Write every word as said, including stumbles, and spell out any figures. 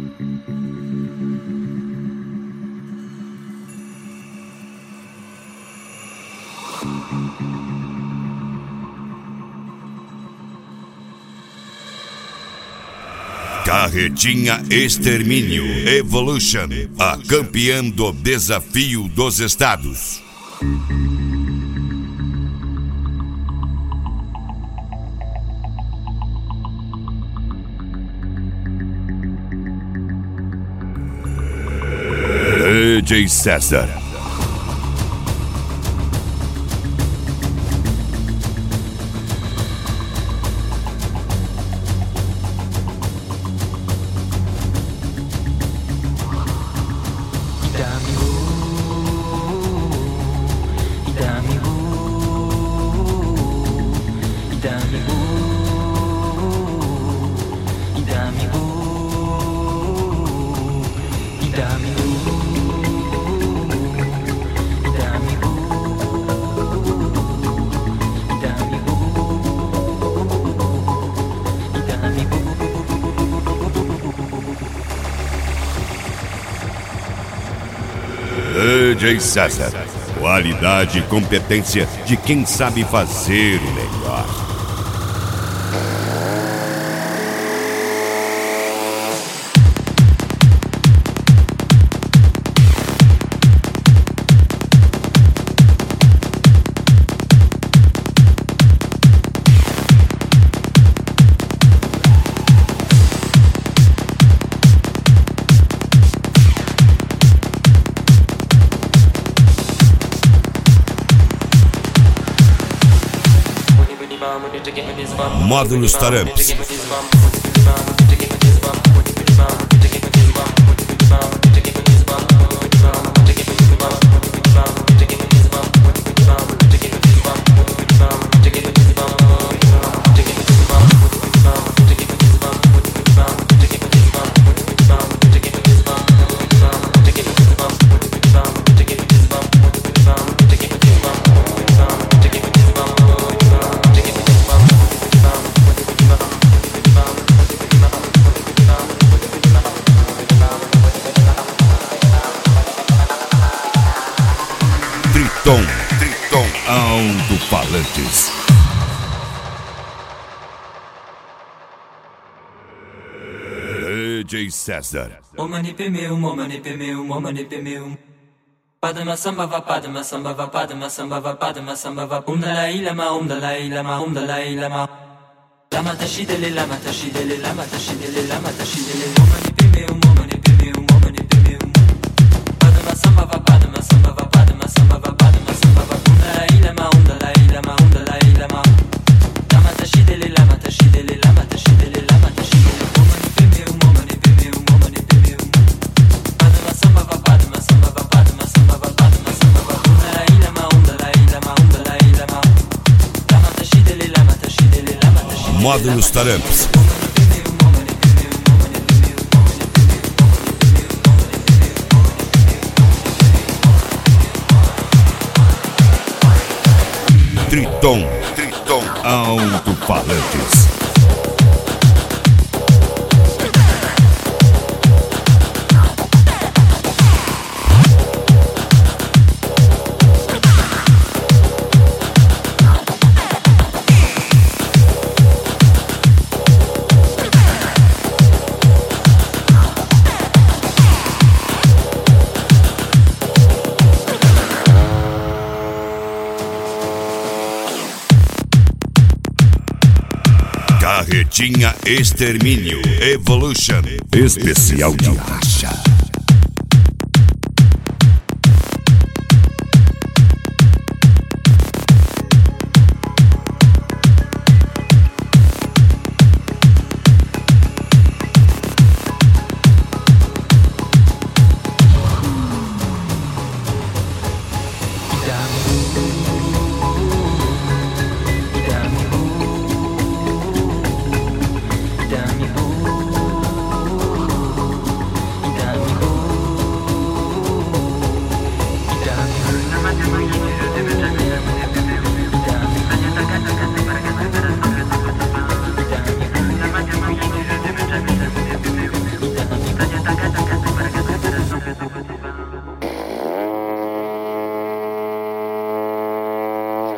Carretinha Extermínio Evolution, a campeã do Desafio dos Estados. D J César. D J César, qualidade e competência de quem sabe fazer o melhor. Módulos Taramps. Triton, Triton, alto-falantes. D J César. O manipe meu, o manipe meu, o manipe meu. Padma samba va, padma samba va, padma samba va, padma samba va. Um dalai lama, um dalai lama, um dalai lama. Lama tashidele, lama tashidele, lama tashidele, lama tashidele. O manipe meu, o manipe meu, o manipe meu. Padma samba va, padma samba va, padma samba va, padma samba va. Um dalai lama, um dalai lama, um dalai lama. Lama tashidele, lama tashidele, lama tashidele, lama tashidele. O manipe meu, o manipe meu, o manipe meu. Padma samba va, padma samba va, padma samba va, padma samba va. Um dalai lama, um dalai lama, um dalai lama. Lama tashidele, lama tashidele, lama tashidele. Módulos Taramps. Triton, Triton, alto-falantes. Carretinha Extermínio Evolution, especial de racha.